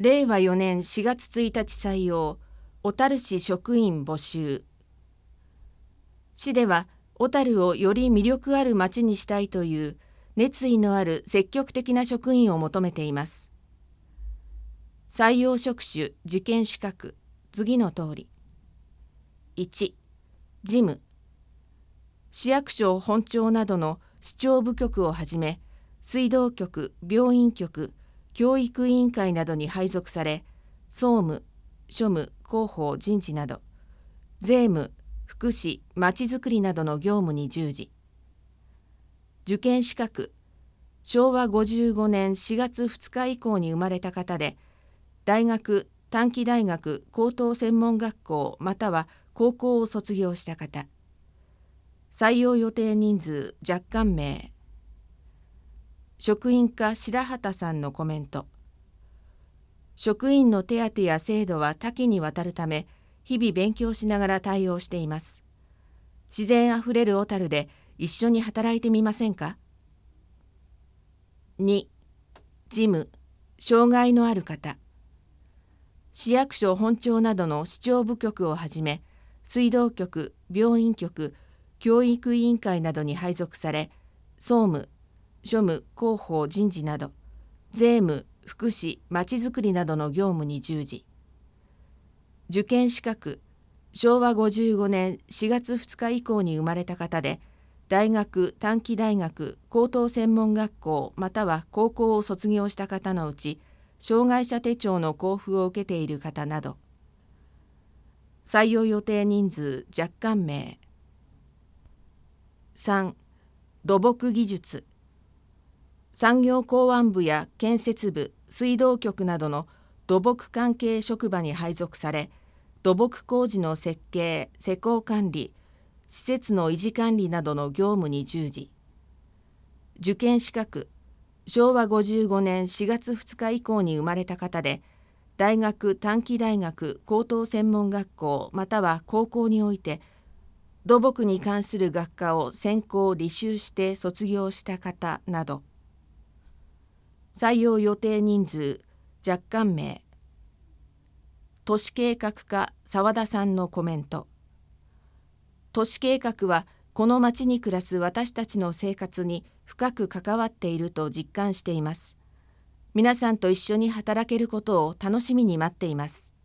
令和4年4月1日採用、小樽市職員募集。市では、小樽をより魅力ある町にしたいという熱意のある積極的な職員を求めています。採用職種、受験資格、次の通り。1、事務。市役所本庁などの市長部局をはじめ、水道局、病院局、教育委員会などに配属され、総務、庶務、広報、人事など、税務、福祉、まちづくりなどの業務に従事。受験資格、昭和55年4月2日以降に生まれた方で、大学、短期大学、高等専門学校または高校を卒業した方。採用予定人数若干名。職員課白畑さんのコメント。職員の手当や制度は多岐にわたるため、日々勉強しながら対応しています。自然あふれる小樽で一緒に働いてみませんか。2、事務、障害のある方。市役所本庁などの市長部局をはじめ、水道局、病院局、教育委員会などに配属され、総務、庶務、広報、人事など、税務、福祉、まちづくりなどの業務に従事。受験資格、昭和55年4月2日以降に生まれた方で、大学、短期大学、高等専門学校または高校を卒業した方のうち、障害者手帳の交付を受けている方など。採用予定人数若干名。3、土木技術。産業港湾部や建設部、水道局などの土木関係職場に配属され、土木工事の設計・施工管理、施設の維持管理などの業務に従事。受験資格、昭和55年4月2日以降に生まれた方で、大学、短期大学、高等専門学校または高校において、土木に関する学科を専攻・履修して卒業した方など。採用予定人数若干名。都市計画課澤田さんのコメント。都市計画はこの町に暮らす私たちの生活に深く関わっていると実感しています。皆さんと一緒に働けることを楽しみに待っています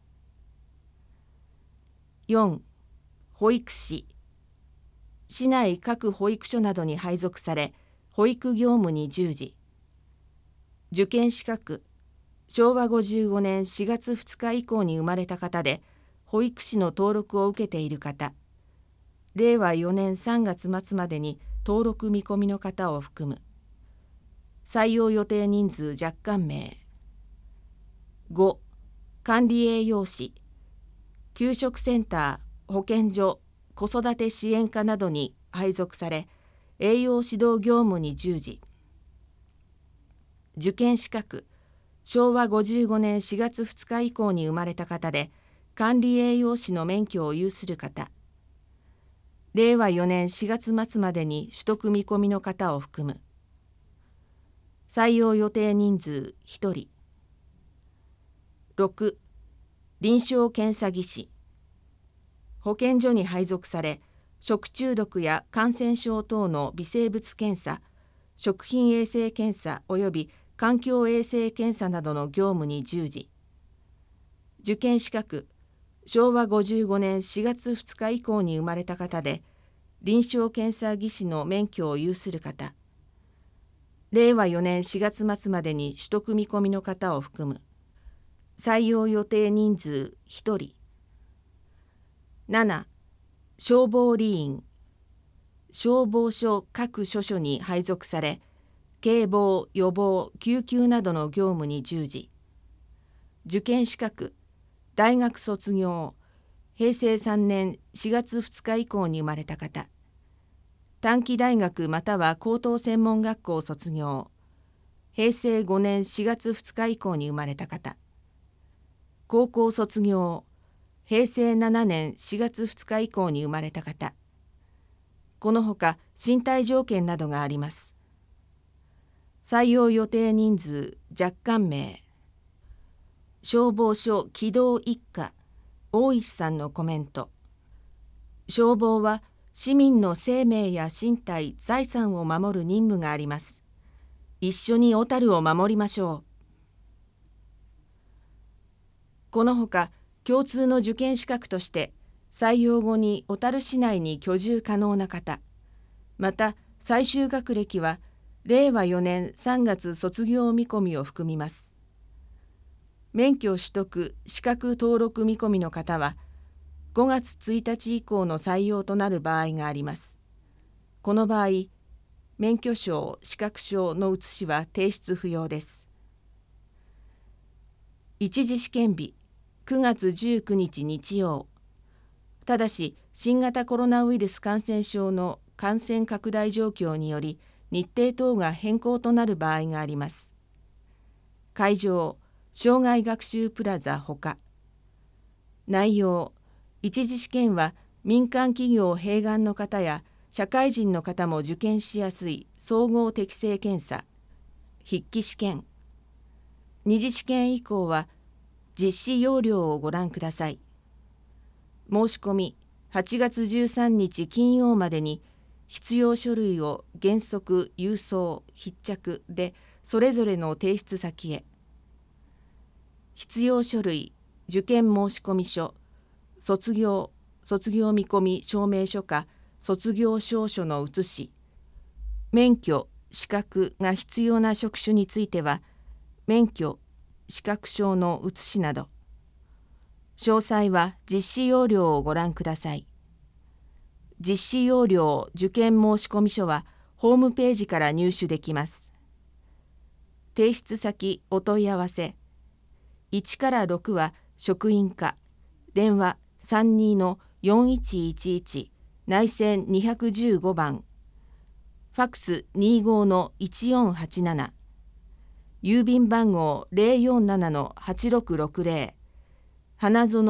。4、保育士。市内各保育所などに配属され、保育業務に従事。受験資格、昭和55年4月2日以降に生まれた方で、保育士の登録を受けている方。令和4年3月末までに登録見込みの方を含む。採用予定人数若干名。5、管理栄養士。給食センター、保健所、子育て支援課などに配属され、栄養指導業務に従事。受験資格、昭和55年4月2日以降に生まれた方で、管理栄養士の免許を有する方。令和4年4月末までに取得見込みの方を含む。採用予定人数1人。6、臨床検査技師。保健所に配属され、食中毒や感染症等の微生物検査、食品衛生検査及び環境衛生検査などの業務に従事。受験資格、昭和55年4月2日以降に生まれた方で、臨床検査技師の免許を有する方。令和4年4月末までに取得見込みの方を含む。採用予定人数1人。7、消防理員。消防署各所々に配属され、警防・予防・救急などの業務に従事。受験資格、大学卒業、平成3年4月2日以降に生まれた方。短期大学または高等専門学校卒業、平成5年4月2日以降に生まれた方。高校卒業、平成7年4月2日以降に生まれた方。このほか身体条件などがあります。採用予定人数若干名。 消防署機動一課大石さんのコメント。消防は市民の生命や身体、財産を守る任務があります。一緒に小樽を守りましょう。このほか、共通の受験資格として、採用後に小樽市内に居住可能な方、また最終学歴は令和4年3月卒業見込みを含みます。免許取得・資格登録見込みの方は、5月1日以降の採用となる場合があります。この場合、免許証・資格証の写しは提出不要です。一次試験日、9月19日日曜。ただし、新型コロナウイルス感染症の感染拡大状況により、日程等が変更となる場合があります。会場、生涯学習プラザほか。内容、一次試験は民間企業併願の方や社会人の方も受験しやすい総合適性検査、筆記試験。二次試験以降は実施要領をご覧ください。申し込み8月13日金曜までに必要書類を原則郵送・必着でそれぞれの提出先へ。必要書類、受験申込書、卒業見込み証明書か卒業証書の写し、免許・資格が必要な職種については、免許・資格証の写しなど。詳細は実施要領をご覧ください。実施要領受験申込書はホームページから入手できます。提出先お問い合わせ。1から6は職員課、電話32-4111、内線215番、ファックス25-1487、郵便番号047-8660、花園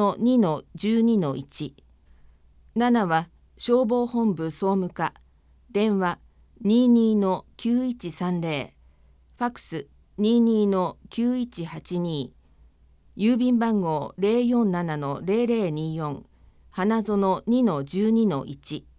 2-12-1。7は消防本部総務課、電話22-9130、ファックス22-9182、郵便番号047-0024、花園 2-12-1。